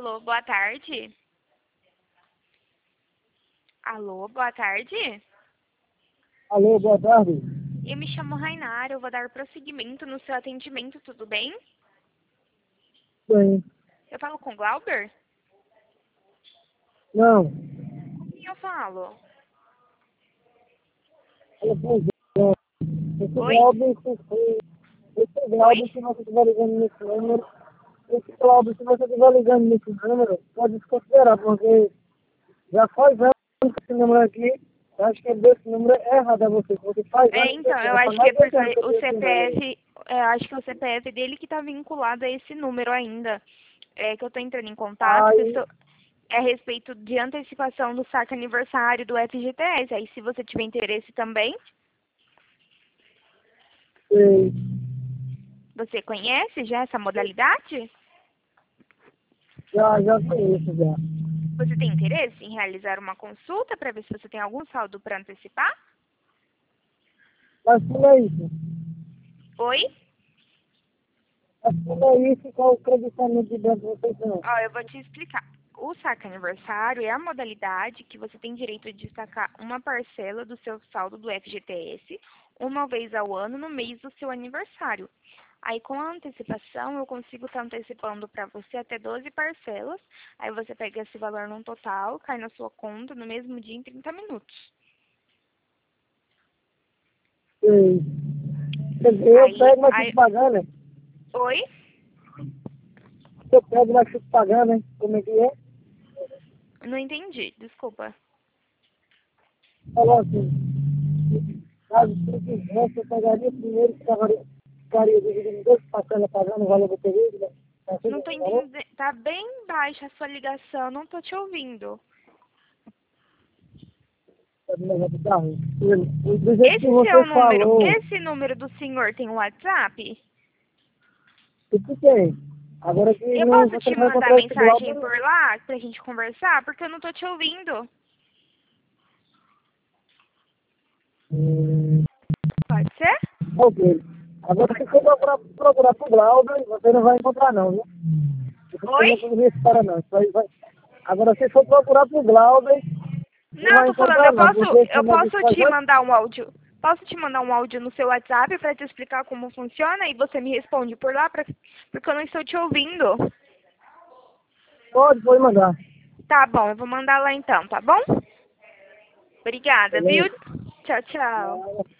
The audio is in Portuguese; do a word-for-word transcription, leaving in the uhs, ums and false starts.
Alô, boa tarde. Alô, boa tarde. Alô, boa tarde. Eu me chamo Rainara, eu vou dar prosseguimento no seu atendimento, tudo bem? Bem, Eu falo com o Glauber? não. Com quem eu falo? Ela foi João. Esse Oi? Glauber, se foi. Esse Oi? Glauber, se você estiver ligando nesse número, esse Glauber, se você estiver ligando nesse número, pode desconsiderar, porque já faz anos que esse número aqui, eu acho que é desse número é errado a você, porque faz É, anos que eu então, tenho, eu já faz acho que mais é de dois porque anos que eu o tenho esse número aí. C P F, é, eu acho que o C P F dele que tá vinculado a esse número ainda. É que eu tô entrando em contato, que eu Aí, estou- é a respeito de antecipação do saque aniversário do F G T S. Aí, se você tiver interesse também, sei, você conhece já essa modalidade? já, já conheço, já. Você tem interesse em realizar uma consulta para ver se você tem algum saldo para antecipar? Mas como é isso? Oi? Mas como é isso, qual o creditamento de dentro vocês não? Ó, eu vou te explicar. O saque aniversário é a modalidade que você tem direito de destacar uma parcela do seu saldo do F G T S uma vez ao ano no mês do seu aniversário. Aí, com a antecipação, eu consigo estar antecipando para você até doze parcelas. Aí, você pega esse valor num total, cai na sua conta no mesmo dia em trinta minutos. Sei. Quer dizer, eu Aí, pego, mas fico aí... pagando, né? Oi? Eu pego, mas fico pagando, né? Como é que é? Não entendi, desculpa. Falou assim, caso se quisesse, eu pagaria primeiro, ficaria, ficaria dividindo em dois parcelas pagando o valor do período, né? Tá Não tudo tô no valor? entendendo. Tá bem baixa a sua ligação, não tô te ouvindo. Tá do negócio do carro. E do jeito que Esse você seu número, falou, esse número do senhor tem WhatsApp? o que tem? Agora que Eu não, posso você te não vai mandar encontrar esse mensagem Glauber, por lá pra gente conversar? Porque eu não tô te ouvindo. hum, Pode ser? ok. Agora se você procurar, procurar pro Glauber, você não vai encontrar não, viu? Você Oi? não conhece esse cara não. Isso aí vai... Agora se for procurar pro Glauber, não Não, eu vai tô falando, encontrar eu não, posso, porque esse eu negócio posso faz te anos. mandar um áudio. Posso te mandar um áudio no seu WhatsApp pra te explicar como funciona e você me responde por lá, pra, porque eu não estou te ouvindo. Pode, pode mandar. Tá bom, eu vou mandar lá então, tá bom? Obrigada, viu? Beleza. Tchau, tchau. Nada.